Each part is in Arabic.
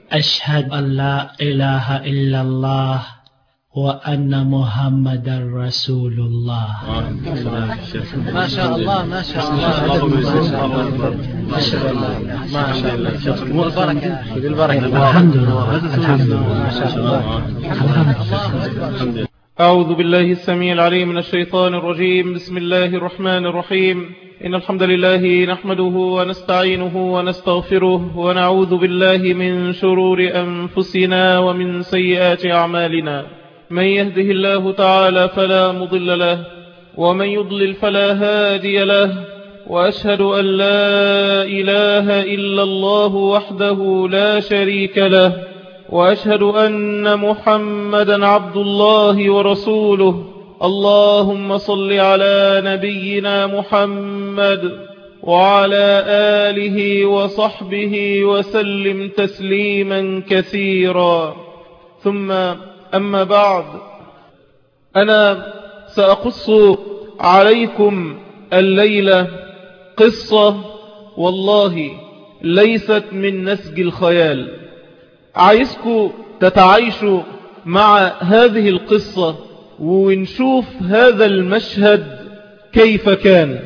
أشهد أن لا إله إلا الله وأن محمدا رسول الله. ما شاء الله ما شاء الله ما شاء الله ما شاء الله بالبركة. الحمد لله الحمد لله ما شاء الله الحمد لله. أعوذ بالله السميع العليم من الشيطان الرجيم. بسم الله الرحمن الرحيم. إن الحمد لله نحمده ونستعينه ونستغفره ونعوذ بالله من شرور أنفسنا ومن سيئات أعمالنا. من يهده الله تعالى فلا مضل له ومن يضلل فلا هادي له، وأشهد أن لا إله إلا الله وحده لا شريك له، وأشهد أن محمدا عبد الله ورسوله. اللهم صل على نبينا محمد وعلى آله وصحبه وسلم تسليما كثيرا. ثم أما بعد، أنا سأقص عليكم الليلة قصة والله ليست من نسج الخيال. عايزكم تتعايشوا مع هذه القصة ونشوف هذا المشهد كيف كان.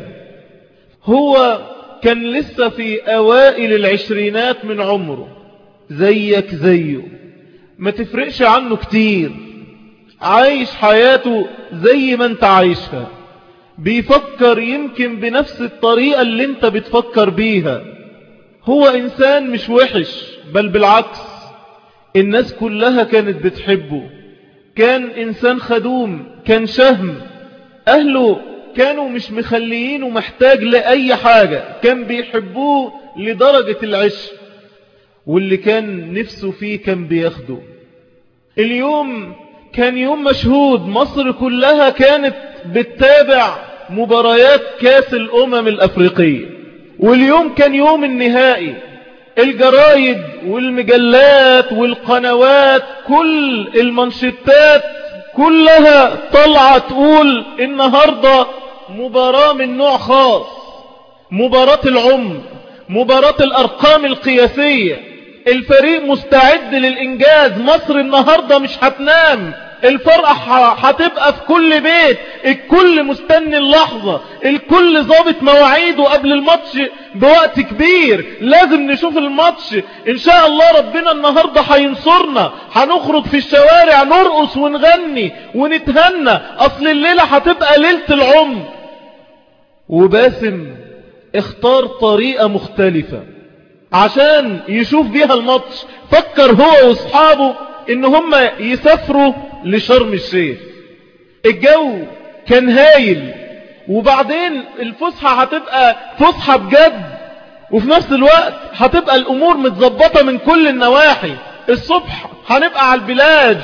هو كان لسه في أوائل العشرينات من عمره، زيك زيه، ما تفرقش عنه كتير، عايش حياته زي ما انت عايشها، بيفكر يمكن بنفس الطريقة اللي انت بتفكر بيها. هو إنسان مش وحش، بل بالعكس، الناس كلها كانت بتحبه، كان إنسان خدوم، كان شهم، أهله كانوا مش مخليينه محتاج لأي حاجة، كان بيحبوه لدرجة العشق، واللي كان نفسه فيه كان بياخده. اليوم كان يوم مشهود، مصر كلها كانت بتتابع مباريات كاس الأمم الأفريقية، واليوم كان يوم النهائي. الجرايد والمجلات والقنوات كل المنشطات كلها طلعت تقول النهاردة مباراة من نوع خاص، مباراة العمر، مباراة الأرقام القياسية، الفريق مستعد للإنجاز، مصر النهاردة مش هتنام، الفرحة هتبقى في كل بيت، الكل مستني اللحظة، الكل ضابط مواعيده قبل الماتش بوقت كبير، لازم نشوف الماتش ان شاء الله. ربنا النهاردة هينصرنا، هنخرج في الشوارع نرقص ونغني ونتهنى، اصل الليلة هتبقى ليلة العمر. وباسم اختار طريقة مختلفة عشان يشوف بيها الماتش. فكر هو واصحابه ان هم يسافروا لشرم الشيخ. الجو كان هايل، وبعدين الفسحة هتبقى فسحة بجد، وفي نفس الوقت هتبقى الامور متظبطة من كل النواحي. الصبح هنبقى على البلاج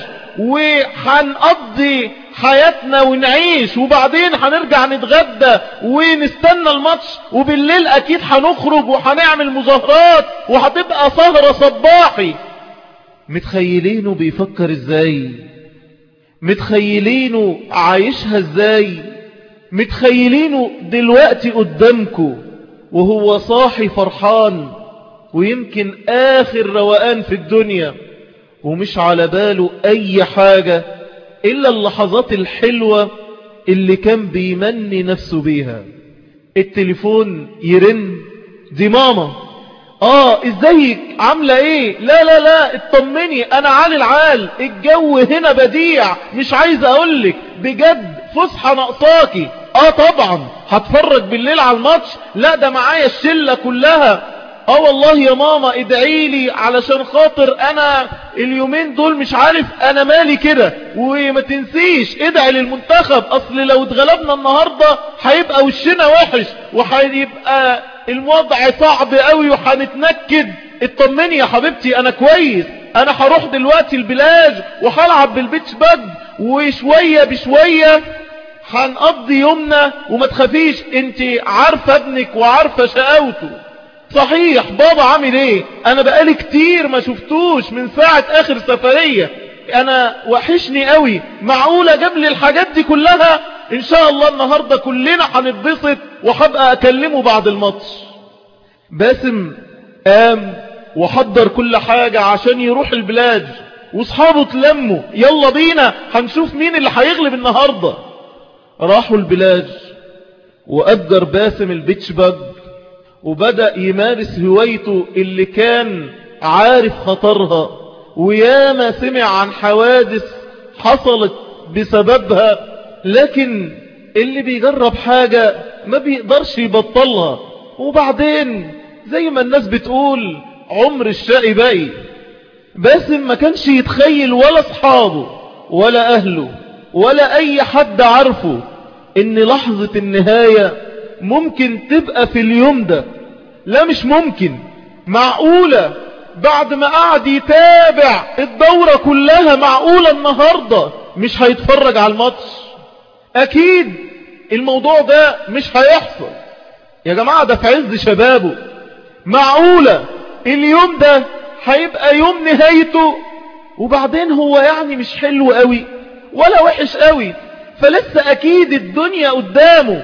وهنقضي حياتنا ونعيش، وبعدين هنرجع نتغدى ونستنى الماتش، وبالليل اكيد هنخرج وهنعمل مظاهرات وهتبقى سهرة صباحي. متخيلينه بيفكر ازاي؟ متخيلينه عايشها ازاي؟ متخيلينه دلوقتي قدامكو وهو صاحي فرحان، ويمكن آخر روقان في الدنيا، ومش على باله أي حاجة إلا اللحظات الحلوة اللي كان بيمني نفسه بيها. التليفون يرن، دي ماما. ازيك عاملة ايه؟ لا لا لا اطمني، انا عالي العال، الجو هنا بديع، مش عايز اقولك بجد فسحة ناقصاكي. طبعا هتفرج بالليل على الماتش، لا ده معايا الشلة كلها. والله يا ماما ادعيلي علشان خاطر انا اليومين دول مش عارف انا مالي كده، وما تنسيش ادعي للمنتخب، اصل لو اتغلبنا النهاردة هيبقى وشنا وحش وهيبقى الوضع صعب قوي وهنتنكد. اطمني يا حبيبتي انا كويس، انا هروح دلوقتي البلاج وهلعب بالبيتش باج، وشوية بشوية هنقضي يومنا، وما تخافيش انت عارفة ابنك وعارفة شقاوته. صحيح بابا عامل ايه؟ انا بقالي كتير ما شفتوش من ساعة اخر سفرية، انا وحشني قوي، معقولة جاب لي الحاجات دي كلها؟ ان شاء الله النهاردة كلنا هنتبسط وهبقى اكلمه بعد الماتش. باسم قام وحضر كل حاجة عشان يروح البلاد، واصحابه تلموا يلا بينا هنشوف مين اللي هيغلب النهاردة. راحوا البلاد وأجر باسم البيتش باج وبدأ يمارس هوايته اللي كان عارف خطرها، وياما سمع عن حوادث حصلت بسببها، لكن اللي بيجرب حاجة ما بيقدرش يبطلها. وبعدين زي ما الناس بتقول عمر الشقي باقي. باسم ما كانش يتخيل ولا اصحابه ولا اهله ولا اي حد عارفه ان لحظة النهاية ممكن تبقى في اليوم ده. لا مش ممكن، معقولة بعد ما قعد يتابع الدورة كلها معقولة النهاردة مش هيتفرج على الماتش؟ اكيد الموضوع ده مش هيحصل يا جماعة، ده في عز شبابه. معقولة اليوم ده هيبقى يوم نهايته؟ وبعدين هو يعني مش حلو قوي ولا وحش قوي، فلسه اكيد الدنيا قدامه.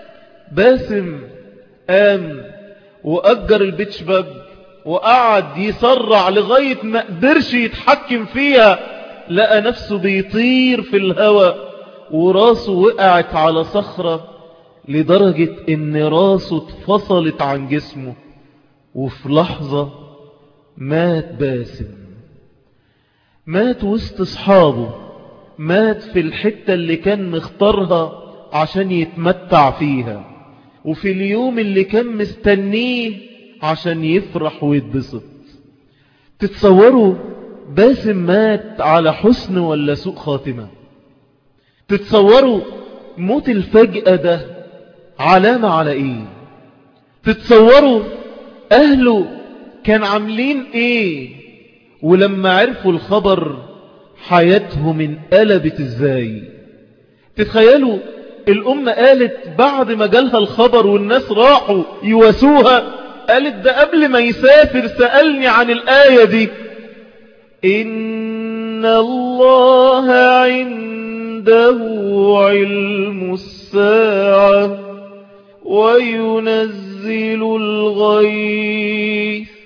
باسم قام وأجر البيتش باج وقعد يسرع لغاية ما قدرش يتحكم فيها، لقى نفسه بيطير في الهواء وراسه وقعت على صخرة لدرجة ان راسه اتفصلت عن جسمه، وفي لحظة مات باسم. مات وسط اصحابه، مات في الحتة اللي كان مختارها عشان يتمتع فيها، وفي اليوم اللي كان مستنيه عشان يفرح ويتبسط. تتصوروا باسم مات على حسن ولا سوء خاتمة؟ تتصوروا موت الفجأة ده علامة على ايه؟ تتصوروا اهله كان عاملين ايه ولما عرفوا الخبر حياتهم انقلبت ازاي؟ تتخيلوا الأم قالت بعد ما جالها الخبر والناس راحوا يواسوها، قالت ده قبل ما يسافر سألني عن الآية دي: إن الله عنده علم الساعة وينزل الغيث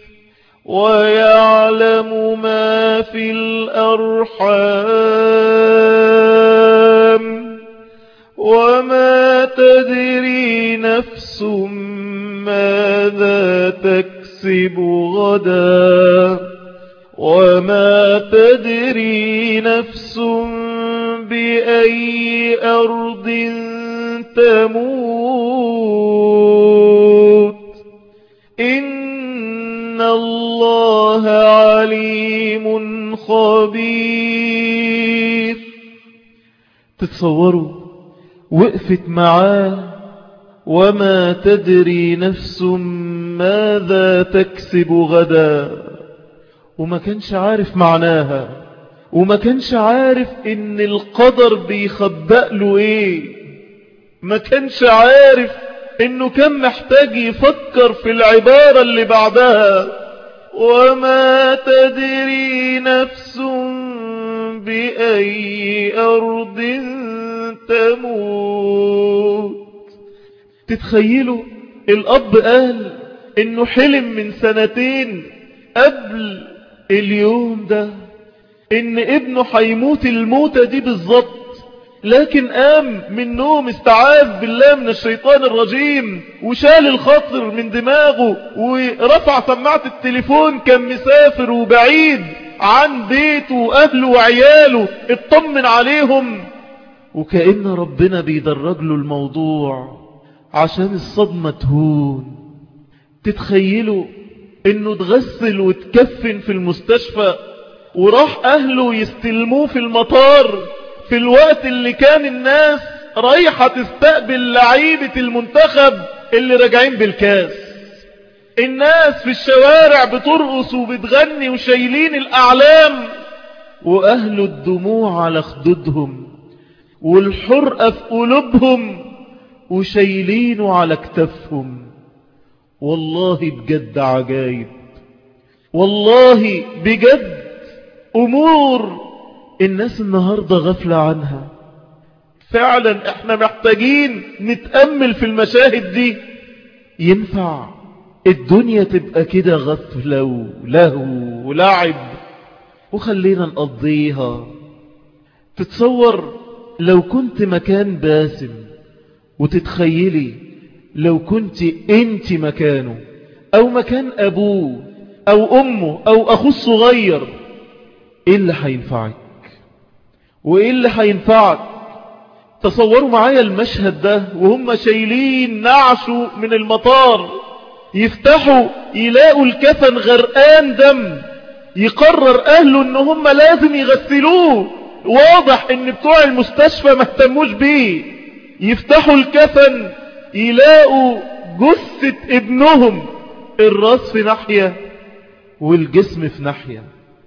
ويعلم ما في الأرحام وما تدري نفس ماذا تكسب غدا وما تدري نفس بأي أرض تموت إن الله عليم خبير. تتصوروا وقفت معاه وما تدري نفس ماذا تكسب غدا، وما كانش عارف معناها، وما كانش عارف ان القدر بيخبأ له ايه، ما كانش عارف انه كان محتاج يفكر في العبارة اللي بعدها: وما تدري نفس بأي أرض تموت. تتخيلوا الأب قال إنه حلم من 2 سنين قبل اليوم ده إن ابنه هيموت الموتة دي بالظبط، لكن قام من نوم استعاذ بالله من الشيطان الرجيم وشال الخطر من دماغه ورفع سماعة التليفون، كان مسافر وبعيد عن بيته وأهله وعياله، اطمن عليهم، وكأن ربنا بيدرج له الموضوع عشان الصدمة تهون. تتخيلوا انه اتغسل واتكفن في المستشفى وراح اهله يستلموه في المطار في الوقت اللي كان الناس رايحة تستقبل لعيبة المنتخب اللي راجعين بالكاس. الناس في الشوارع بترقص وبتغني وشايلين الأعلام، وأهله الدموع على خدودهم والحرقة في قلوبهم وشايلينه على كتفهم. والله بجد عجايب، والله بجد أمور الناس النهاردة غفلة عنها. فعلا احنا محتاجين نتأمل في المشاهد دي. ينفع الدنيا تبقى كده غفلة ولهو ولعب وخلينا نقضيها. تتصور لو كنت مكان باسم وتتخيلي لو كنت انت مكانه او مكان ابوه او امه او اخوه الصغير، ايه اللي هينفعك وايه اللي هينفعك؟ تصوروا معايا المشهد ده وهم شايلين نعشه من المطار، يفتحوا يلاقوا الكفن غرقان دم، يقرر اهله ان هم لازم يغسلوه، واضح ان بتوع المستشفى ما اهتموش بيه. يفتحوا الكفن يلاقوا جثة ابنهم، الراس في ناحية والجسم في ناحية،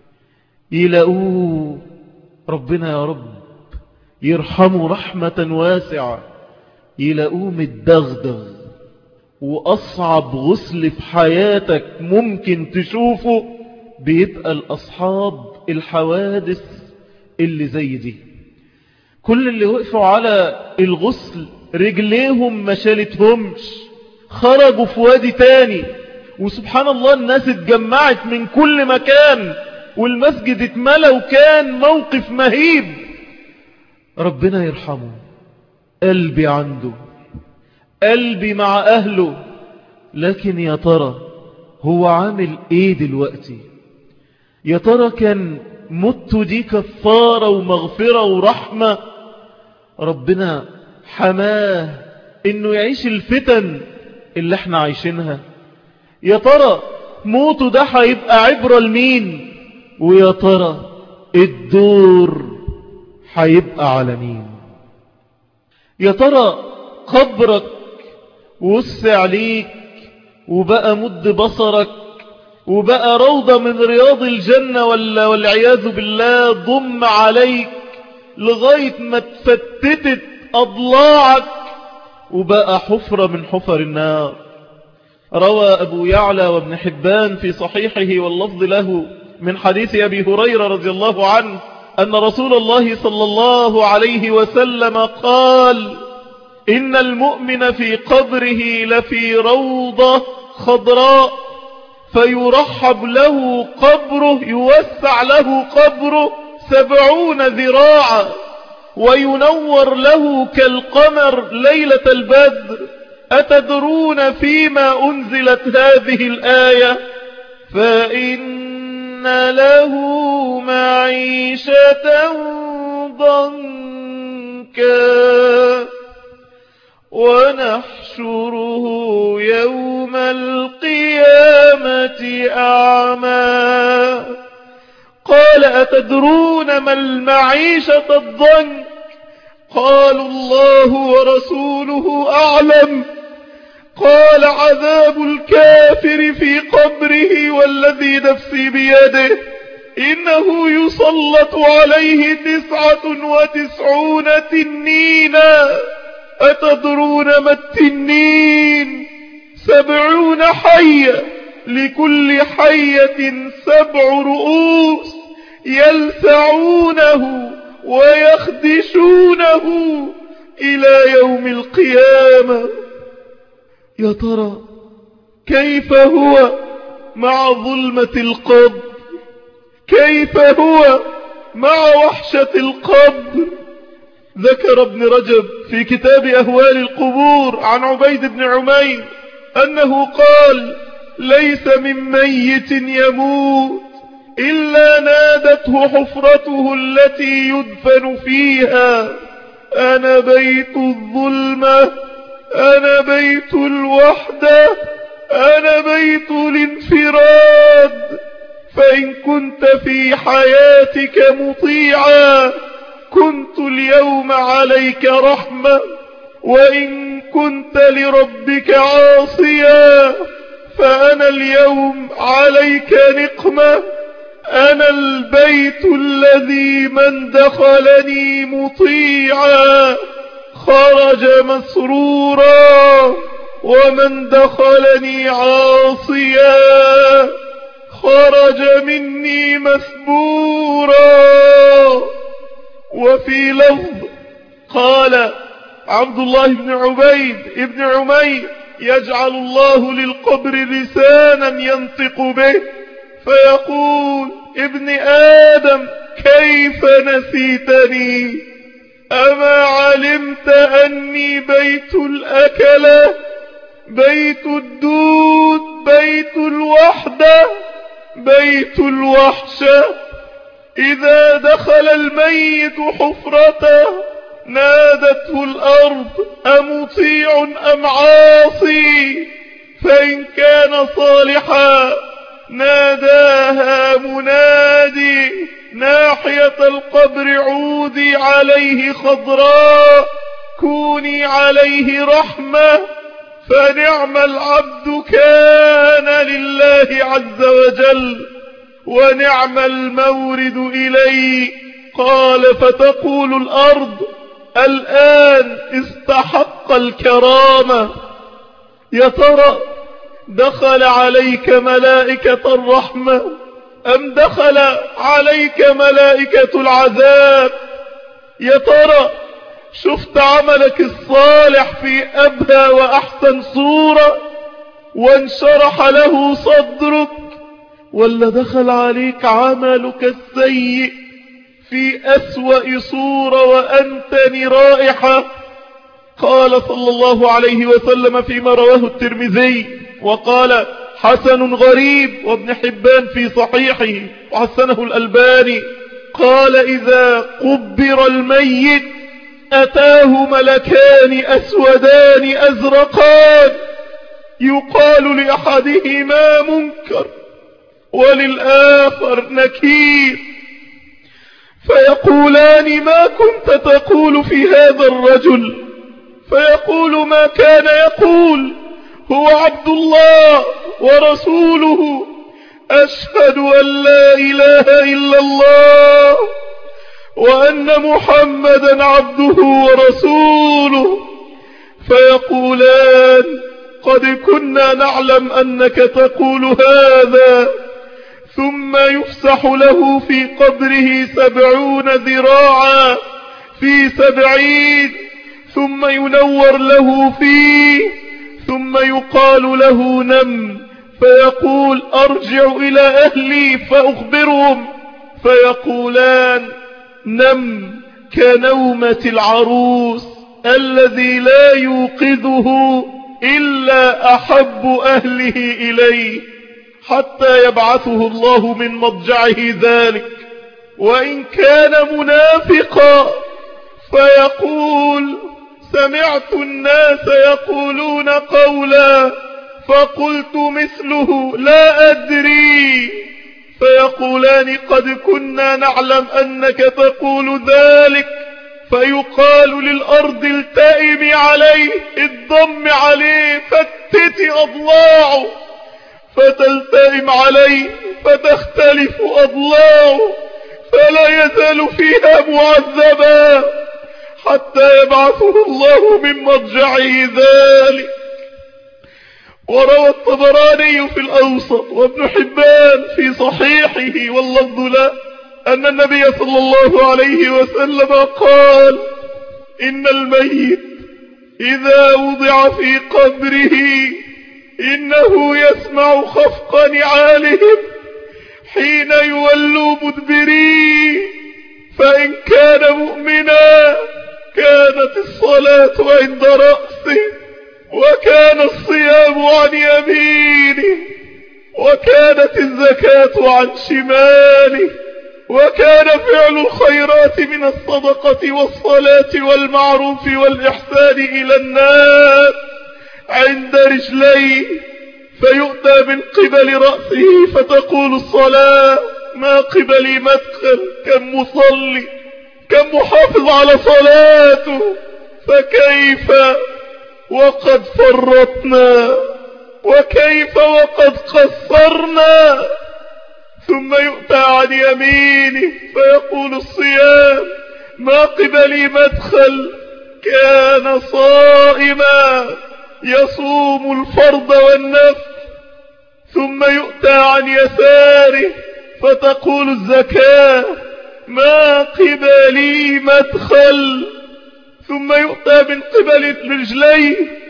يلاقوه ربنا يا رب يرحمه رحمة واسعة، يلاقوه متدغدغ. وأصعب غسل في حياتك ممكن تشوفه بيبقى الأصحاب الحوادث اللي زي دي. كل اللي وقفوا على الغسل رجليهم ما شالتهمش، خرجوا في وادي تاني، وسبحان الله الناس اتجمعت من كل مكان والمسجد اتملى وكان موقف مهيب. ربنا يرحمه، قلبي عنده، قلبي مع أهله. لكن يا ترى هو عامل ايه دلوقتي؟ يا ترى كان مت دي كفارة ومغفرة ورحمة؟ ربنا حماه انه يعيش الفتن اللي احنا عايشينها. يا ترى موته ده هيبقى عبرة لمين؟ ويا ترى الدور هيبقى على مين؟ يا ترى قبرك وسع عليك وبقى مد بصرك وبقى روضة من رياض الجنة ولا والعياذ بالله ضم عليك لغاية ما تفتتت أضلاعك وبقى حفرة من حفر النار؟ روى أبو يعلى وابن حبان في صحيحه واللفظ له من حديث أبي هريرة رضي الله عنه أن رسول الله صلى الله عليه وسلم قال: إن المؤمن في قبره لفي روضة خضراء فيرحب له قبره، يوسع له قبره 70 ذراعا وينور له كالقمر ليلة البدر. أتدرون فيما أنزلت هذه الآية؟ فإن له معيشة ضنكا ونحشره يوم القيامة أعمى. قال: أتدرون ما المعيشة الضنك؟ قالوا: الله ورسوله أعلم. قال: عذاب الكافر في قبره والذي نفسي بيده إنه يسلط عليه 99 تنينا. أتدرون ما التنين؟ 70 حية، لكل حية 7 رؤوس، يلسعونه ويخدشونه إلى يوم القيامة. يا ترى كيف هو مع ظلمة القبر؟ كيف هو مع وحشة القبر؟ ذكر ابن رجب في كتاب أهوال القبور عن عبيد بن عمير أنه قال: ليس من ميت يموت إلا نادته حفرته التي يدفن فيها: أنا بيت الظلمة، أنا بيت الوحدة، أنا بيت الانفراد. فإن كنت في حياتك مطيعا كنت اليوم عليك رحمة، وإن كنت لربك عاصيا فأنا اليوم عليك نقمة. أنا البيت الذي من دخلني مطيعا خرج مسرورا، ومن دخلني عاصيا خرج مني مسبورا. وفي لفظ قال عبد الله بن عبيد بن عمير: يجعل الله للقبر لسانا ينطق به فيقول ابن آدم كيف نسيتني؟ أما علمت أني بيت الأكلة، بيت الدود، بيت الوحدة، بيت الوحشة. إذا دخل الميت حفرته نادته الأرض أمطيع أم عاصي؟ فإن كان صالحا ناداها منادي ناحية القبر عودي عليه خضراء كوني عليه رحمة. فنعم العبد كان لله عز وجل ونعم المورد إليه. قال فتقول الأرض الآن استحق الكرامة. يا ترى دخل عليك ملائكة الرحمة أم دخل عليك ملائكة العذاب؟ يا ترى شفت عملك الصالح في أبهى وأحسن صورة وانشرح له صدرك، ولا دخل عليك عملك السيء في أسوأ صورة وأنتن رائحة؟ قال صلى الله عليه وسلم فيما رواه الترمذي وقال حسن غريب وابن حبان في صحيحه وحسنه الألباني، قال إذا قبر الميت أتاه ملكان أسودان أزرقان يقال لأحدهما منكر وللآخر نكير، فيقولان ما كنت تقول في هذا الرجل؟ فيقول ما كان يقول، هو عبد الله ورسوله، أشهد أن لا إله إلا الله وأن محمدا عبده ورسوله. فيقولان قد كنا نعلم أنك تقول هذا. ثم يفسح له في قبره 70 ذراعا في 70، ثم ينور له فيه، ثم يقال له نم، فيقول أرجع إلى أهلي فأخبرهم، فيقولان نم كنومة العروس الذي لا يوقظه إلا أحب أهله إليه حتى يبعثه الله من مضجعه ذلك. وإن كان منافقا فيقول سمعت الناس يقولون قولا فقلت مثله لا أدري، فيقولان قد كنا نعلم أنك تقول ذلك، فيقال للأرض التئمي عليه، الضم عليه، فتتي أضلاعه، فتلتئم عليه فتختلف أضلاعه، فلا يزال فيها معذبا حتى يبعثه الله من مضجعه ذلك. وروى الطبراني في الأوسط وابن حبان في صحيحه واللفظ له أن النبي صلى الله عليه وسلم قال إن الميت إذا وضع في قبره إنه يسمع خفق نعالهم حين يولوا مدبرين، فإن كان مؤمنا كانت الصلاة عند رأسه، وكان الصيام عن يمينه، وكانت الزكاة عن شماله، وكان فعل الخيرات من الصدقة والصلاة والمعروف والإحسان إلى الناس عند رجليه، فيؤتى من قبل رأسه فتقول الصلاة ما قبلي مدخل، كم مصلي، كم محافظ على صلاته، فكيف وقد فرطنا، وكيف وقد قصرنا. ثم يؤتى عن يمينه فيقول الصيام ما قبلي مدخل، كان صائما يصوم الفرض والنفل. ثم يؤتى عن يساره فتقول الزكاة ما قبلي مدخل. ثم يؤتى من قبل رجليه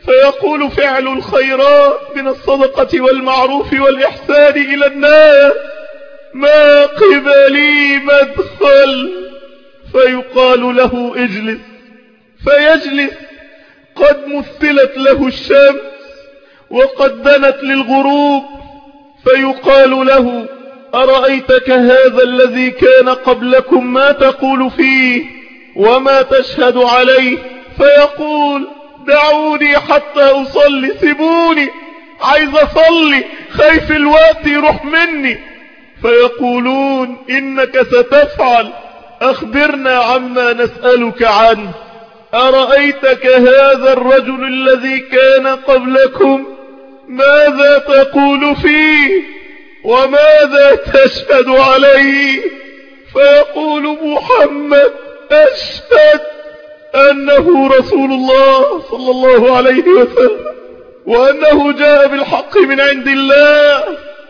فيقول فعل الخيرات من الصدقة والمعروف والإحسان إلى الناس ما قبلي مدخل، فيقال له اجلس، فيجلس. قد مثلت له الشمس وقد دنت للغروب، فيقال له أرأيتك هذا الذي كان قبلكم ما تقول فيه وما تشهد عليه؟ فيقول دعوني حتى أصلي، سيبوني عايز أصلي، خايف الوقت يروح مني. فيقولون إنك ستفعل، أخبرنا عما نسألك عنه. أرأيتك هذا الرجل الذي كان قبلكم ماذا تقول فيه وماذا تشهد عليه؟ فيقول محمد أشهد أنه رسول الله صلى الله عليه وسلم وأنه جاء بالحق من عند الله.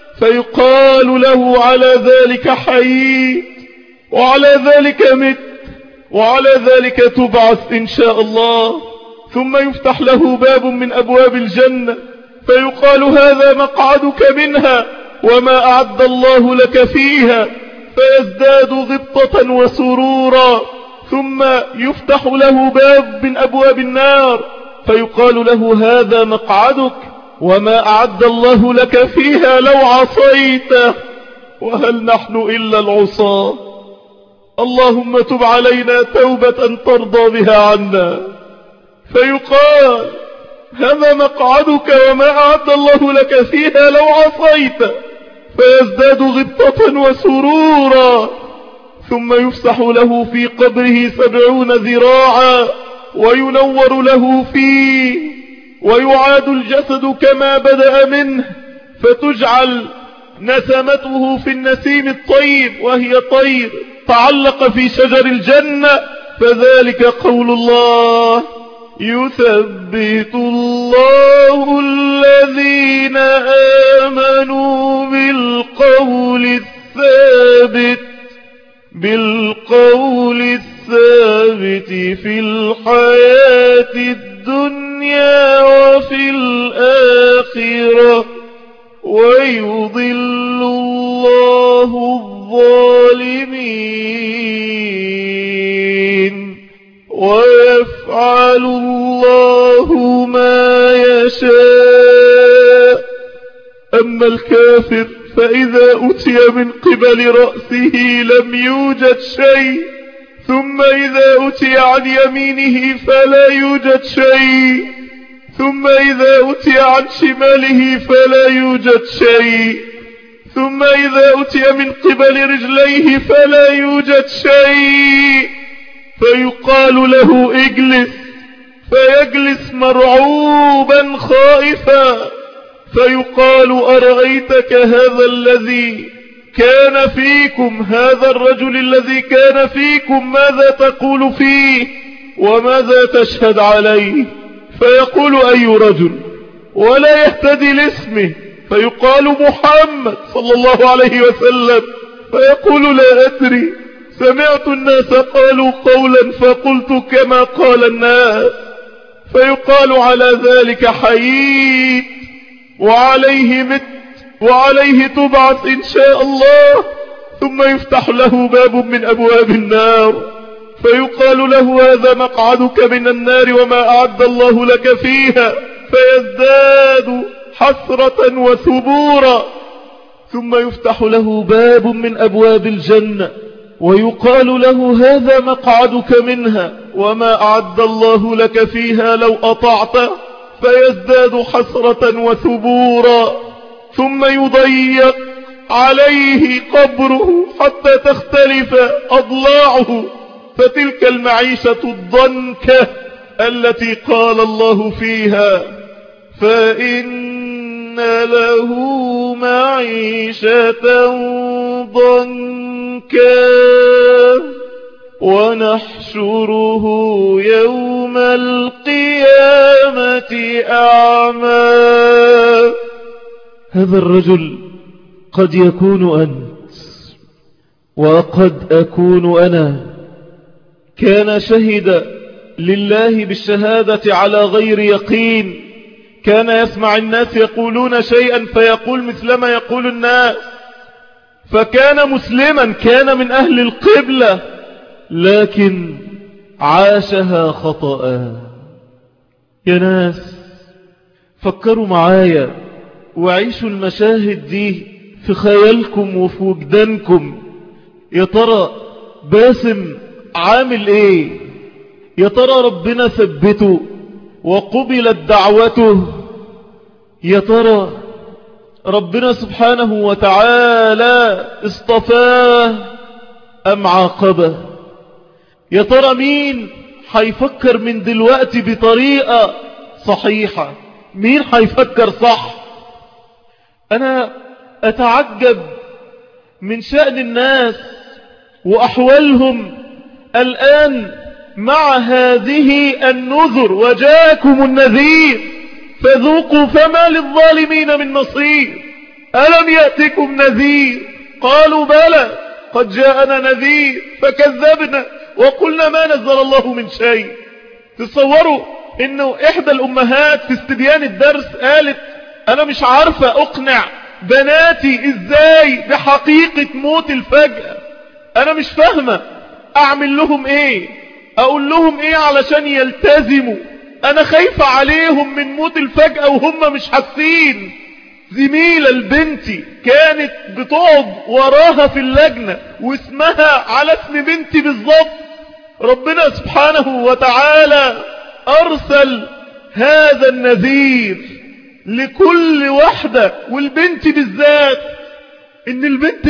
فيقال له على ذلك حييت وعلى ذلك مت وعلى ذلك تبعث إن شاء الله. ثم يفتح له باب من أبواب الجنة فيقال هذا مقعدك منها وما أعد الله لك فيها، فيزداد غبطة وسرورا. ثم يفتح له باب من أبواب النار فيقال له هذا مقعدك وما أعد الله لك فيها لو عصيته، وهل نحن إلا العصاة؟ اللهم تب علينا توبة ترضى بها عنا. فيقال هذا مقعدك وما أعد الله لك فيها لو عصيته، فيزداد غبطة وسرورا. ثم يفسح له في قبره 70 ذراعا وينور له فيه، ويعاد الجسد كما بدأ منه، فتجعل نسمته في النسيم الطيب وهي طير تعلق في شجر الجنة. فذلك قول الله يثبت الله الذين آمنوا بالقول الثابت في الحياة الدنيا وفي الآخرة، ويضل الله الظالمين ويفعل الله ما يشاء. أما الكافر فإذا أتي من قبل رأسه لم يوجد شيء، ثم إذا أتي عن يمينه فلا يوجد شيء، ثم إذا أتي عن شماله فلا يوجد شيء، ثم إذا أتي من قبل رجليه فلا يوجد شيء. فيقال له اجلس، فيجلس مرعوبا خائفا. فيقال أرأيتك هذا الذي كان فيكم، هذا الرجل الذي كان فيكم ماذا تقول فيه وماذا تشهد عليه؟ فيقول أي رجل، ولا يهتدي لاسمه. فيقال محمد صلى الله عليه وسلم. فيقول لا أدري، سمعت الناس قالوا قولا فقلت كما قال الناس. فيقال على ذلك حييت وعليه مت وعليه تبعث إن شاء الله. ثم يفتح له باب من أبواب النار فيقال له هذا مقعدك من النار وما أعد الله لك فيها، فيزداد حسرة وثبورا. ثم يفتح له باب من أبواب الجنة ويقال له هذا مقعدك منها وما أعد الله لك فيها لو أطعته، فيزداد حسرة وثبورا. ثم يضيق عليه قبره حتى تختلف أضلاعه، فتلك المعيشة الضنكة التي قال الله فيها فإن له معيشة ضنكا ونحشره يوم القيامة أعمى. هذا الرجل قد يكون أنت وقد أكون أنا، كان شهد لله بالشهادة على غير يقين، كان يسمع الناس يقولون شيئا فيقول مثل ما يقول الناس، فكان مسلما، كان من أهل القبلة، لكن عاشها خطأ. يا ناس فكروا معايا وعيشوا المشاهد دي في خيالكم وفي وجدانكم. يا ترى باسم عامل ايه؟ يا ترى ربنا ثبته وقبلت دعوته؟ يا ترى ربنا سبحانه وتعالى اصطفاه أم عاقبه؟ يا ترى مين هيفكر من دلوقتي بطريقة صحيحة؟ مين هيفكر صح؟ أنا أتعجب من شأن الناس وأحوالهم الآن مع هذه النذر. وجاءكم النذير فذوقوا فما للظالمين من نصير. ألم يأتكم نذير؟ قالوا بلى قد جاءنا نذير فكذبنا وقلنا ما نزل الله من شيء. تصوروا انه احدى الامهات في استبيان الدرس قالت انا مش عارفة اقنع بناتي ازاي بحقيقة موت الفجأة، انا مش فاهمة اعمل لهم ايه، اقول لهم ايه علشان يلتزموا، انا خايفة عليهم من موت الفجأة وهم مش حاسين. زميلة لبنتي كانت بتقعد وراها في اللجنة واسمها على اسم بنتي بالظبط. ربنا سبحانه وتعالى أرسل هذا النذير لكل واحدة، والبنت بالذات، إن البنت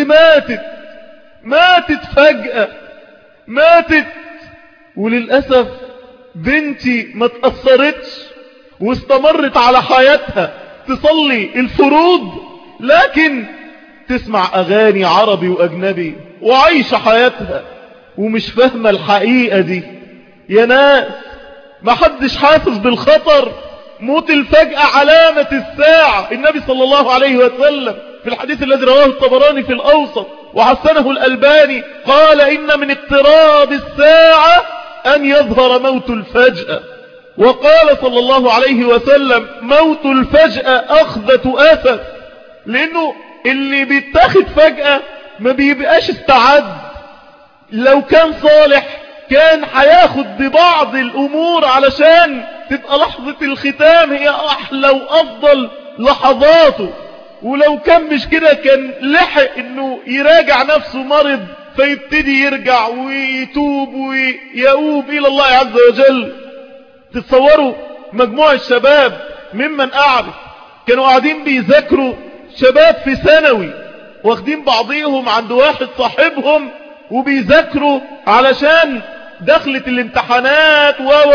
ماتت فجأة، ماتت. وللأسف بنتي ما تأثرتش واستمرت على حياتها تصلي الفروض، لكن تسمع أغاني عربي وأجنبي وعيش حياتها ومش فاهمة الحقيقة دي. يا ناس ما حدش حاسس بالخطر. موت الفجأة علامة الساعة. النبي صلى الله عليه وسلم في الحديث الذي رواه الطبراني في الأوسط وحسنه الألباني قال إن من اقتراب الساعة أن يظهر موت الفجأة. وقال صلى الله عليه وسلم موت الفجأة أخذة أسف، لأنه اللي بيتاخد فجأة ما بيبقاش استعد. لو كان صالح كان هياخد ببعض الأمور علشان تبقى لحظة الختام هي أحلى وأفضل لحظاته، ولو كان مش كده كان لحق انه يراجع نفسه مرض فيبتدي يرجع ويتوب ويؤوب إلى الله عز وجل. تتصوروا مجموعة الشباب ممن أعرف كانوا قاعدين بيذاكروا، شباب في ثانوي واخدين بعضيهم عند واحد صاحبهم وبيذاكروا علشان دخلت الامتحانات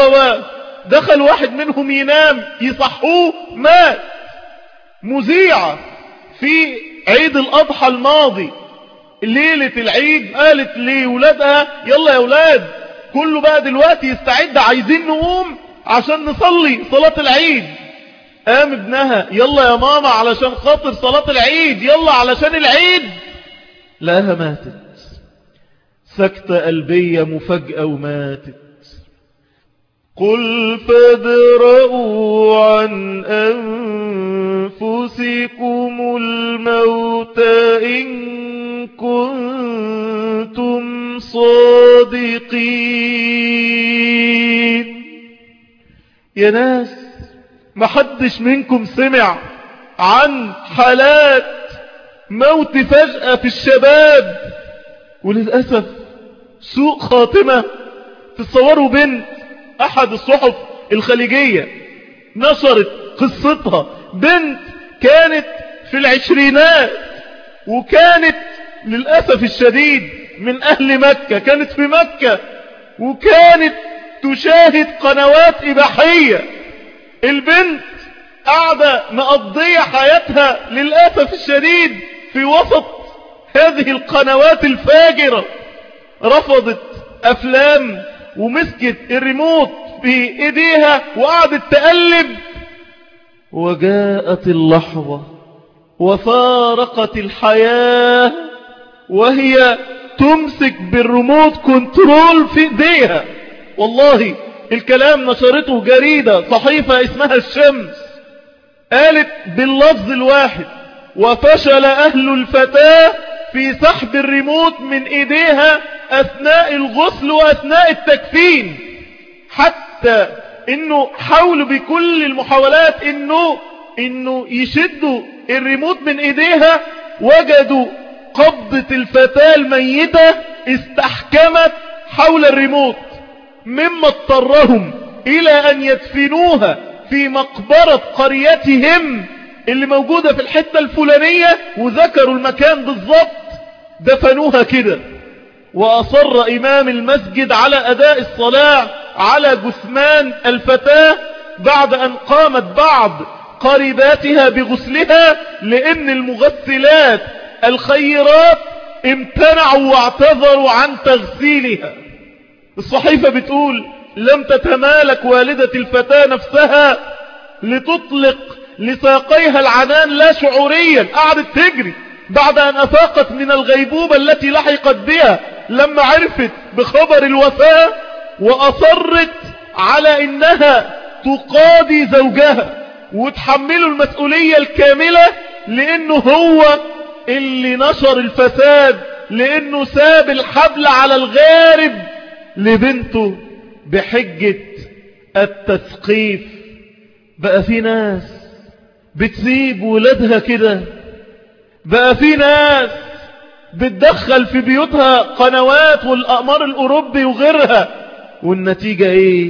دخل واحد منهم ينام يصحوه مات. مذيعة في عيد الأضحى الماضي ليلة العيد قالت لولادها يلا يا ولاد كله بقى دلوقتي يستعد عايزين نقوم عشان نصلي صلاة العيد. قام ابنها يلا يا ماما علشان خاطر صلاة العيد، يلا علشان العيد. لقاها ماتت سكتة قلبية مفاجأة وماتت. قل فادرءوا عن أنفسكم الموت إن كنتم صادقين. يا ناس محدش منكم سمع عن حالات موت فجأة في الشباب، وللأسف سوء خاتمة. تتصوروا بنت أحد الصحف الخليجية نشرت قصتها، بنت كانت في العشرينات وكانت للأسف الشديد من أهل مكة، كانت في مكة وكانت تشاهد قنوات إباحية. البنت قاعدة مقضية حياتها للأسف الشديد في وسط هذه القنوات الفاجرة. رفضت أفلام ومسكت الريموت في ايديها وقعدت تقلب، وجاءت اللحظة وفارقت الحياة وهي تمسك بالريموت كنترول في ايديها. والله الكلام نشرته جريدة صحيفة اسمها الشمس، قالت باللفظ الواحد: وفشل أهل الفتاة في سحب الريموت من إيديها أثناء الغسل وأثناء التكفين، حتى إنه حاولوا بكل المحاولات إنه يشدوا الريموت من إيديها، وجدوا قبضة الفتاة الميتة استحكمت حول الريموت، مما اضطرهم إلى أن يدفنوها في مقبرة قريتهم اللي موجودة في الحتة الفلانية، وذكروا المكان بالضبط، دفنوها كده. وأصر إمام المسجد على أداء الصلاة على جثمان الفتاة بعد أن قامت بعض قريباتها بغسلها، لأن المغسلات الخيرات امتنعوا واعتذروا عن تغسيلها. الصحيفة بتقول: لم تتمالك والدة الفتاة نفسها لتطلق لساقيها العنان لا شعوريا، قعدت تجري بعد أن أفاقت من الغيبوبة التي لحقت بها لما عرفت بخبر الوفاة، وأصرت على إنها تقاضي زوجها وتحمله المسؤولية الكاملة، لأنه هو اللي نشر الفساد، لأنه ساب الحبل على الغارب لبنته بحجة التثقيف. بقى في ناس بتسيب ولادها كده، بقى في ناس بتدخل في بيوتها قنوات والأقمار الأوروبي وغيرها، والنتيجة ايه؟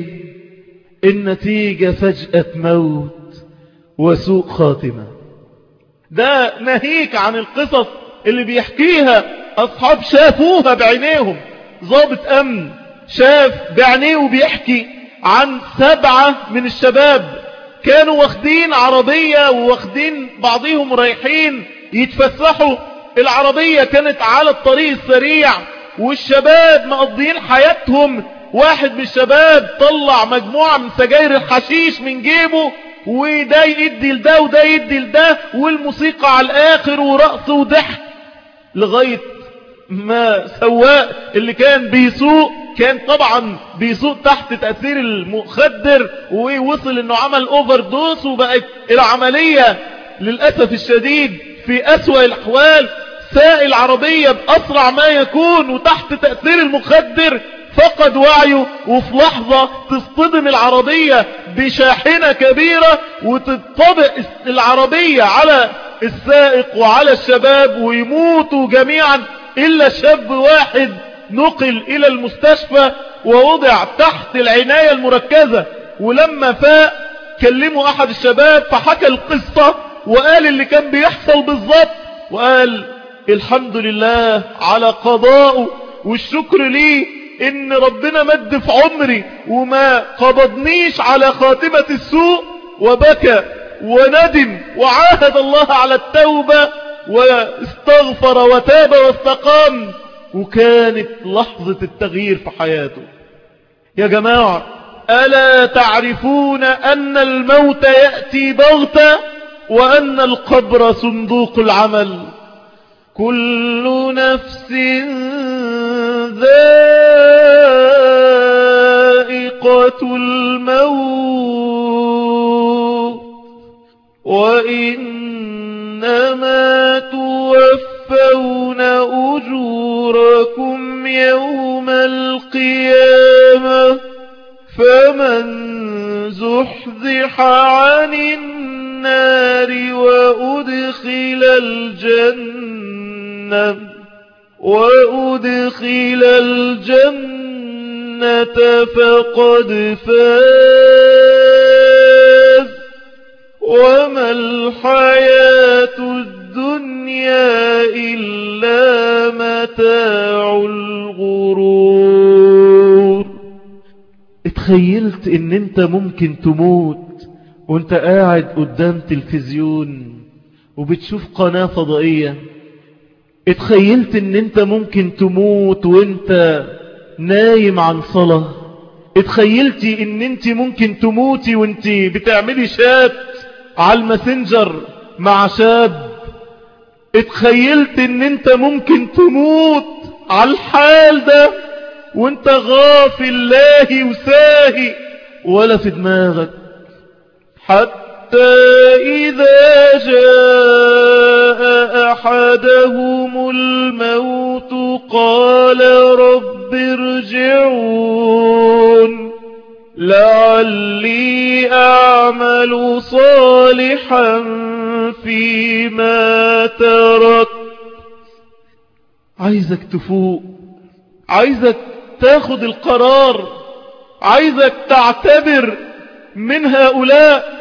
النتيجة فجأة موت وسوء خاتمة. ده ناهيك عن القصص اللي بيحكيها أصحاب شافوها بعينيهم. ضابط أمن شاف بعينيه وبيحكي عن 7 من الشباب كانوا واخدين عربية وواخدين بعضهم رايحين يتفسحوا. العربية كانت على الطريق السريع والشباب مقضيين حياتهم. واحد من الشباب طلع مجموعة من سجاير الحشيش من جيبه، وده يدي لده وده يدي لده، والموسيقى على الآخر ورقص وضحك، لغاية ما سواق اللي كان بيسوق كان طبعا بيسوق تحت تأثير المخدر، ووصل انه عمل اوفر دوس، وبقت العملية للأسف الشديد في أسوأ الأحوال. ساق العربية بأسرع ما يكون وتحت تأثير المخدر فقد وعيه، وفي لحظة تصطدم العربية بشاحنة كبيرة وتطبق العربية على السائق وعلى الشباب ويموتوا جميعا، إلا شاب واحد نقل إلى المستشفى ووضع تحت العناية المركزة. ولما فاق كلموا أحد الشباب فحكى القصة وقال اللي كان بيحصل بالضبط، وقال: الحمد لله على قضائه والشكر ليه إن ربنا مد في عمري وما قبضنيش على خاتمة السوء. وبكى وندم وعاهد الله على التوبة واستغفر وتاب واستقام، وكانت لحظة التغيير في حياته. يا جماعة، ألا تعرفون أن الموت يأتي بغتة وأن القبر صندوق العمل؟ كل نفس ذائقة الموت وإنما توفون أجوركم يوم القيامة، فمن زحزح عن النار وأدخل الجنة فقد فاز، وما الحياة الدنيا إلا متاع الغرور. اتخيلت ان انت ممكن تموت وانت قاعد قدام تلفزيون وبتشوف قناة فضائية؟ اتخيلت ان انت ممكن تموت وانت نايم عن صلاة؟ اتخيلتي ان انت ممكن تموتي وانت بتعملي شات على الماسنجر مع شاب؟ اتخيلت ان انت ممكن تموت على الحال ده وانت غافل لاهي وساهي ولا في دماغك؟ حتى إذا جاء أحدهم الموت قال رب ارجعون لعلي أعمل صالحا فيما تركت. عايزك تفوق، عايزك تاخد القرار، عايزك تعتبر من هؤلاء.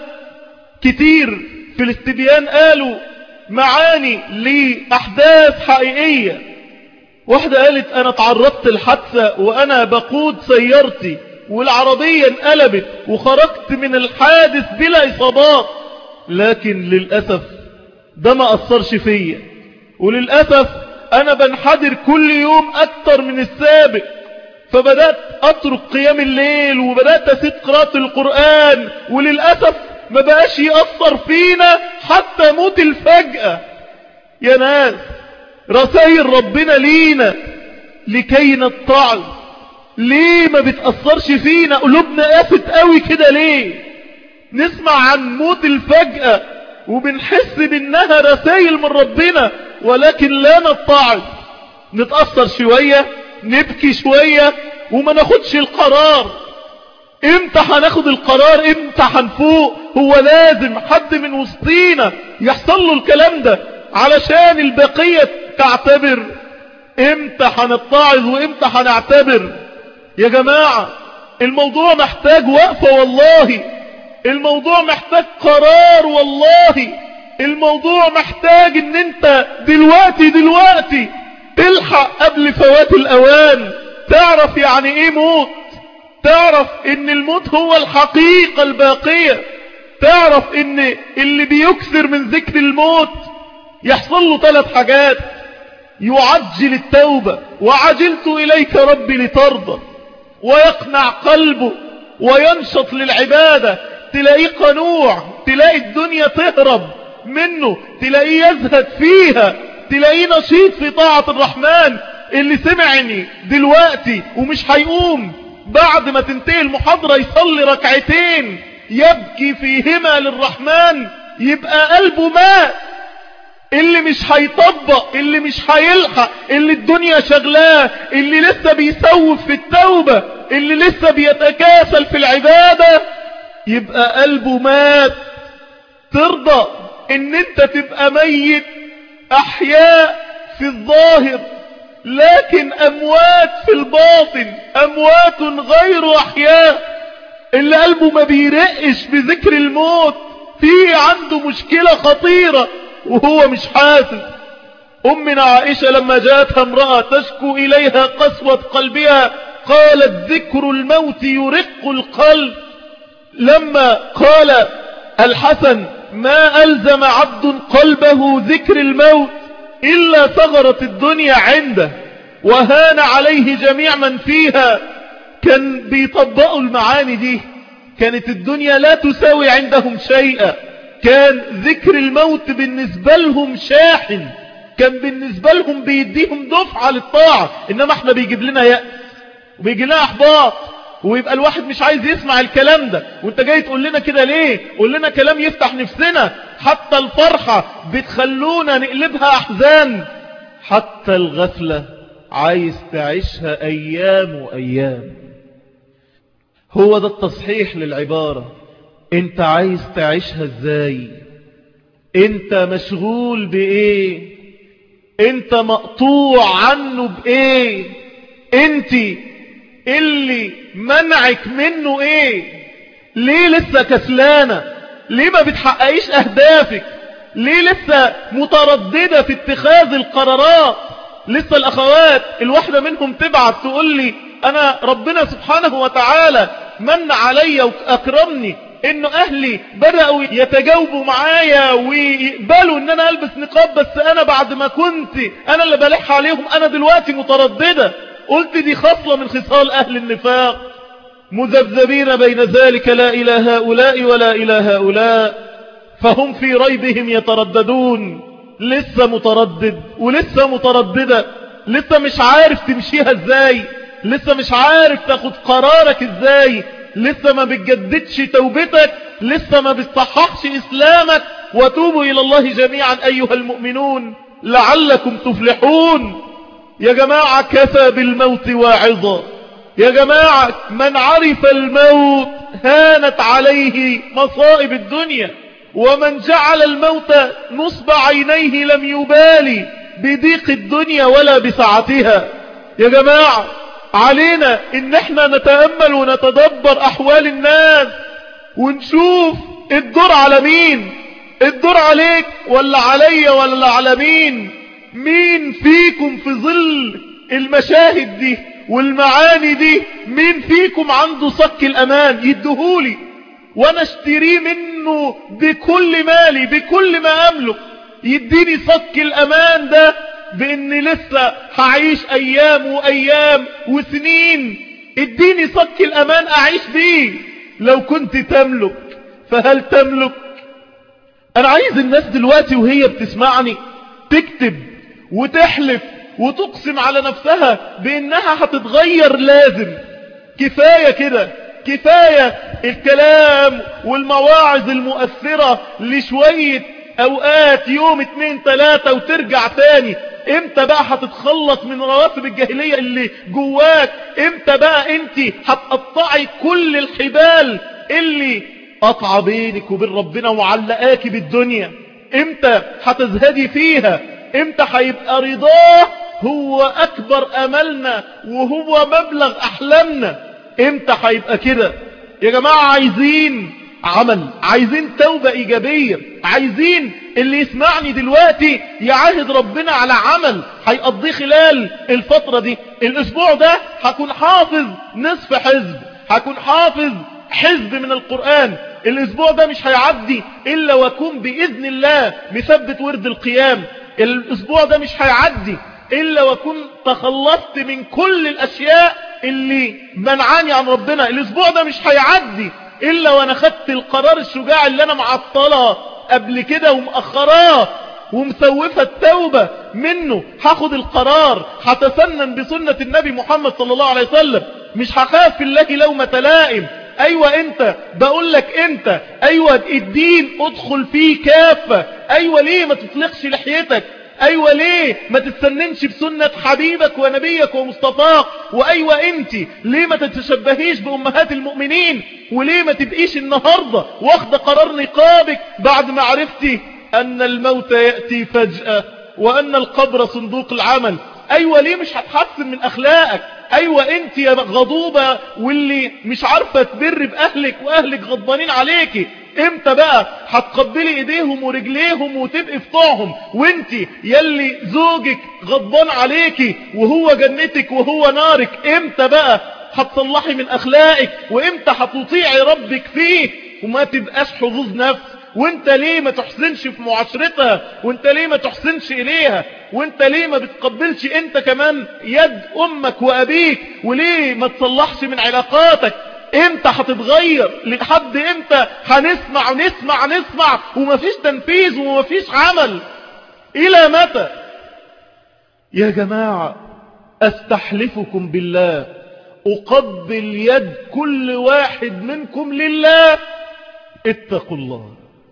كتير في الاستبيان قالوا معاني لأحداث حقيقية. واحدة قالت أنا تعرضت الحادثة وأنا بقود سيارتي والعربية انقلبت وخرجت من الحادث بلا إصابات، لكن للأسف ده ما أثرش فيا، وللأسف أنا بنحدر كل يوم أكتر من السابق، فبدأت أترك قيام الليل وبدأت أسيب قراءة القرآن، وللأسف ما بقاش يأثر فينا حتى موت الفجأة. يا ناس، رسائل ربنا لينا لكي نتعظ. ليه ما بتأثرش فينا؟ قلوبنا قافت قوي كده ليه؟ نسمع عن موت الفجأة وبنحس بأنها رسائل من ربنا، ولكن لا نتعظ. نتأثر شوية، نبكي شوية، وما ناخدش القرار. امتى هناخد القرار؟ امتى هنفوق؟ هو لازم حد من وسطينا يحصل له الكلام ده علشان البقية تعتبر. امتى هنتعظ وامتى هنعتبر؟ يا جماعة، الموضوع محتاج وقفة والله، الموضوع محتاج قرار والله، الموضوع محتاج ان انت دلوقتي تلحق قبل فوات الاوان. تعرف يعني ايه موت، تعرف ان الموت هو الحقيقة الباقية، تعرف ان اللي بيكثر من ذكر الموت يحصل له 3 حاجات: يعجل التوبة، وعجلت إليك ربي لترضى، ويقنع قلبه وينشط للعبادة. تلاقيه قنوع، تلاقي الدنيا تهرب منه، تلاقيه يزهد فيها، تلاقيه نشيط في طاعة الرحمن. اللي سمعني دلوقتي ومش هيقوم بعد ما تنتهي المحاضرة يصلي 2 ركعتين يبكي فيهما للرحمن، يبقى قلبه مات. اللي مش هيطبق، اللي مش هيلحق، اللي الدنيا شغلاه، اللي لسه بيسوف في التوبة، اللي لسه بيتكاسل في العبادة، يبقى قلبه مات. ترضى ان انت تبقى ميت احياء في الظاهر لكن اموات في الباطن، اموات غير احياء. اللي قلبه ما بيرقش بذكر الموت فيه عنده مشكلة خطيرة وهو مش حاسس. أمنا عائشة لما جاءتها امرأة تشكو إليها قسوة قلبها قالت ذكر الموت يرق القلب. لما قال الحسن ما ألزم عبد قلبه ذكر الموت إلا صغرت الدنيا عنده وهان عليه جميع من فيها. كان بيطبقوا المعاني دي، كانت الدنيا لا تساوي عندهم شيئا. كان ذكر الموت بالنسبة لهم شاحن، كان بالنسبة لهم بيديهم دفعة للطاعة. إنما احنا بيجيب لنا يأس وبيجي لنا احباط، ويبقى الواحد مش عايز يسمع الكلام ده. وانت جاي تقول لنا كده ليه؟ قول لنا كلام يفتح نفسنا. حتى الفرحة بتخلونا نقلبها احزان، حتى الغفلة عايز تعيشها ايام وايام. هو ده التصحيح للعبارة. انت عايز تعيشها ازاي؟ انت مشغول بايه؟ انت مقطوع عنه بايه؟ انت اللي منعك منه ايه؟ ليه لسه كسلانة؟ ليه ما بتحققيش اهدافك؟ ليه لسه مترددة في اتخاذ القرارات؟ لسه الاخوات الواحدة منهم تبعت تقول لي انا ربنا سبحانه وتعالى من علي واكرمني انه اهلي بدأوا يتجاوبوا معايا ويقبلوا ان انا البس نقاب، بس انا بعد ما كنت انا اللي بلح عليهم انا دلوقتي مترددة. قلت دي خصلة من خصال اهل النفاق، مذبذبين بين ذلك لا الى هؤلاء ولا الى هؤلاء، فهم في ريبهم يترددون. لسه متردد ولسه مترددة، لسه مش عارف تمشيها ازاي، لسه مش عارف تاخد قرارك ازاي، لسه ما بتجددش توبتك لسه ما بتصححش إسلامك. وتوبوا إلى الله جميعا أيها المؤمنون لعلكم تفلحون. يا جماعة كفى بالموت واعظا. يا جماعة من عرف الموت هانت عليه مصائب الدنيا، ومن جعل الموت نصب عينيه لم يبالي بضيق الدنيا ولا بسعتها. يا جماعة علينا ان احنا نتأمل ونتدبر احوال الناس ونشوف الدور على مين. الدور عليك ولا علي ولا على مين؟ مين فيكم في ظل المشاهد دي والمعاني دي مين فيكم عنده صك الأمان يدهولي وانا اشتريه منه بكل مالي بكل ما املك؟ يديني صك الأمان ده باني لسه هعيش ايام وايام وسنين. اديني صك الأمان اعيش بيه. لو كنت تملك فهل تملك؟ انا عايز الناس دلوقتي وهي بتسمعني تكتب وتحلف وتقسم على نفسها بانها هتتغير. لازم كفاية كده، كفاية الكلام والمواعظ المؤثرة لشوية اوقات يوم 2 3 وترجع تاني. امتى بقى هتتخلص من رواسب الجاهلية اللي جواك؟ امتى بقى انت هتقطعي كل الحبال اللي قطع بينك وبين ربنا وعلقاكي بالدنيا؟ امتى هتزهدي فيها؟ امتى هيبقى رضاه هو اكبر املنا وهو مبلغ احلامنا؟ امتى هيبقى كده؟ يا جماعة عايزين عمل، عايزين توبة ايجابية، عايزين اللي يسمعني دلوقتي يعاهد ربنا على عمل هيقضيه خلال الفترة دي. الاسبوع ده هكون حافظ نصف حزب، هكون حافظ حزب من القرآن. الاسبوع ده مش هيعدي الا واكون باذن الله مثبت ورد القيام. الاسبوع ده مش هيعدي الا واكون تخلصت من كل الاشياء اللي منعاني عن ربنا. الاسبوع ده مش هيعدي الا وانا خدت القرار الشجاع اللي انا معطلها قبل كده ومأخراه ومسوفة التوبة منه. هاخد القرار، هتسنن بسنة النبي محمد صلى الله عليه وسلم. مش هخاف في الله لومة لائم. ايوه انت بقول لك انت، ايوه الدين ادخل فيه كافة. ايوه ليه ما تطلقش لحيتك؟ ايوه ليه ما تتسننش بسنة حبيبك ونبيك ومصطفاك؟ وايوه انت ليه ما تتشبهيش بامهات المؤمنين؟ وليه ما تبقيش النهاردة واخد قرار نقابك بعد ما عرفتي ان الموت يأتي فجأة وان القبر صندوق العمل؟ ايوه ليه مش هتحسن من اخلاقك؟ ايوه انت يا غضوبة واللي مش عارفة تبر باهلك واهلك غضبانين عليكي. امتى بقى هتقبلي ايديهم ورجليهم وتبقي في طاعهم؟ وانت يلي زوجك غضبان عليكي وهو جنتك وهو نارك، امتى بقى هتصلحي من اخلاقك؟ وامتى هتطيعي ربك فيه وما تبقاش حظوظ نفس؟ وانت ليه ما تحسنش في معاشرتها؟ وانت ليه ما تحسنش اليها؟ وانت ليه ما بتقبلش انت كمان يد امك وابيك؟ وليه ما تصلحش من علاقاتك؟ امتى هتتغير؟ لحد امتى هنسمع ونسمع نسمع ومفيش تنفيذ ومفيش عمل؟ الى متى؟ يا جماعة استحلفكم بالله اقبل يد كل واحد منكم لله اتقوا الله.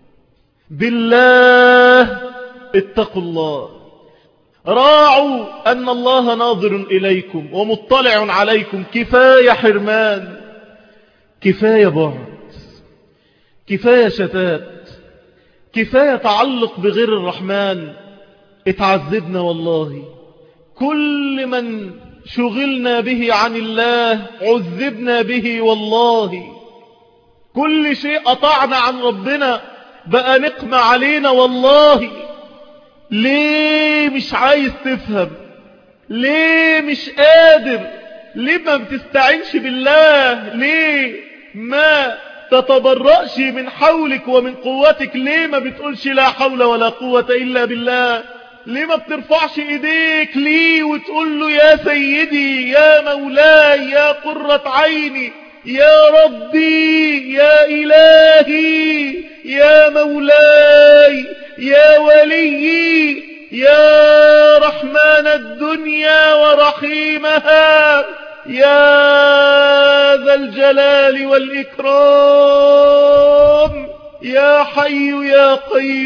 بالله اتقوا الله. راعوا ان الله ناظر اليكم ومطلع عليكم. كفاية حرمان، كفاية بعد، كفاية شتات، كفاية تعلق بغير الرحمن. اتعذبنا والله. كل من شغلنا به عن الله عذبنا به والله. كل شيء قطعنا عن ربنا بقى نقمة علينا والله. ليه مش عايز تفهم؟ ليه مش قادر؟ ليه ما بتستعينش بالله؟ ليه ما تتبرأش من حولك ومن قوتك؟ ليه ما بتقولش لا حول ولا قوة إلا بالله؟ ليه ما بترفعش ايديك ليه وتقول له يا سيدي يا مولاي يا قرة عيني يا ربي يا إلهي يا مولاي يا وليي يا رحمن الدنيا ورحيمها يا ذا ذا الجلال والإكرام يا حي يا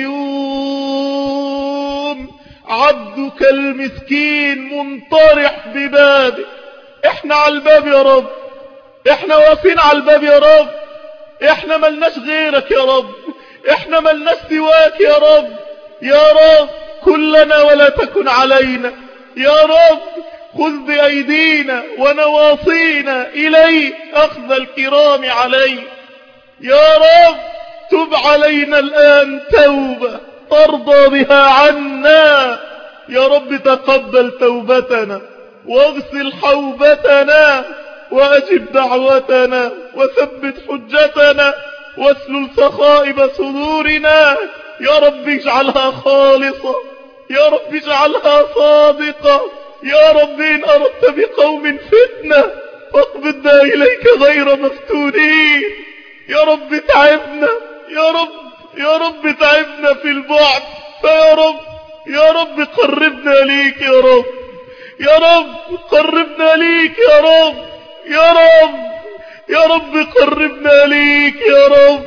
قيوم. عبدك المسكين منطرح ببابك، احنا على الباب يا رب، احنا واقفين على الباب يا رب، احنا ملناش غيرك يا رب، احنا ملناش سواك يا رب. يا رب كلنا ولا تكن علينا، يا رب خذ بأيدينا ونواصينا إليك أخذ الكرام عليك. يا رب تب علينا الآن توبة ترضى بها عنا. يا رب تقبل توبتنا واغسل حوبتنا وأجب دعوتنا وثبت حجتنا واسلل سخائب صدورنا. يا رب اجعلها خالصة، يا رب اجعلها صادقة. يا رب إن أردت بقوم فتنة فاقبضنا إليك غير مفتونين. يا رب تعبنا، يا رب يا رب تعبنا في البعد، فيا رب يا رب قربنا ليك يا رب، يا رب قربنا ليك يا رب، يا رب يا رب قربنا ليك يا رب.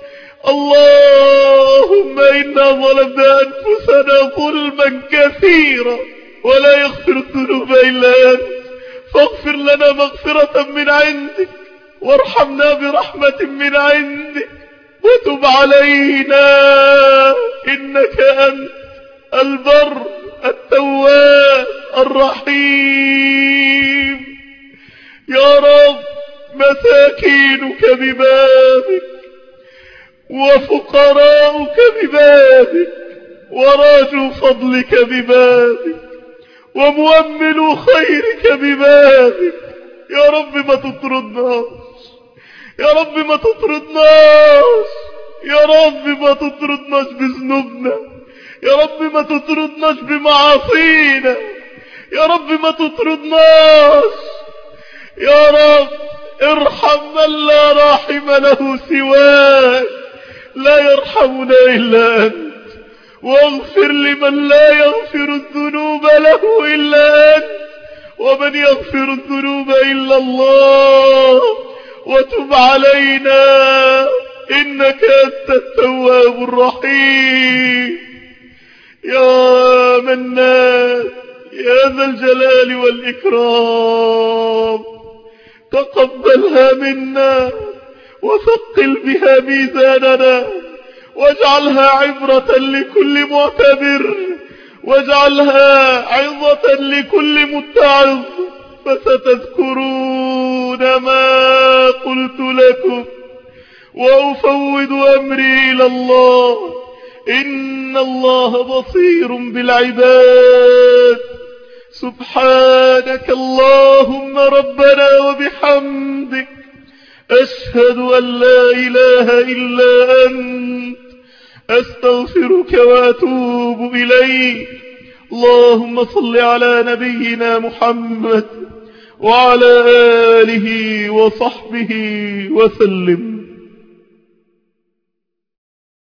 اللهم إنا ظلمنا أنفسنا ظلما كثيرا ولا يغفر الذنوب إلا أنت، فاغفر لنا مغفرة من عندك وارحمنا برحمة من عندك وتب علينا إنك أنت البر التواب الرحيم. يا رب مساكينك ببابك وفقراؤك ببابك وراجو فضلك ببابك ومؤمل خيرك ببابك. يا رب ما تطردناش، يا رب ما تطردناش، يا رب ما تطردناش بذنوبنا، يا رب ما تطردناش بمعاصينا، يا رب ما تطردناش. يا رب ارحم من لا راحم له سواك، لا يرحمنا إلا أنت، واغفر لمن لا يغفر الذنوب له إلا أنت، ومن يغفر الذنوب إلا الله. وتب علينا إنك أنت التواب الرحيم. يا منان يا ذا الجلال والإكرام تقبلها منا وثقل بها ميزاننا واجعلها عبرة لكل معتبر واجعلها عظة لكل متعظ. فستذكرون ما قلت لكم وأفوض أمري إلى الله إن الله بصير بالعباد. سبحانك اللهم ربنا وبحمدك أشهد أن لا إله إلا أنت أستغفرك وأتوب إليك. اللهم صل على نبينا محمد وعلى آله وصحبه وسلم.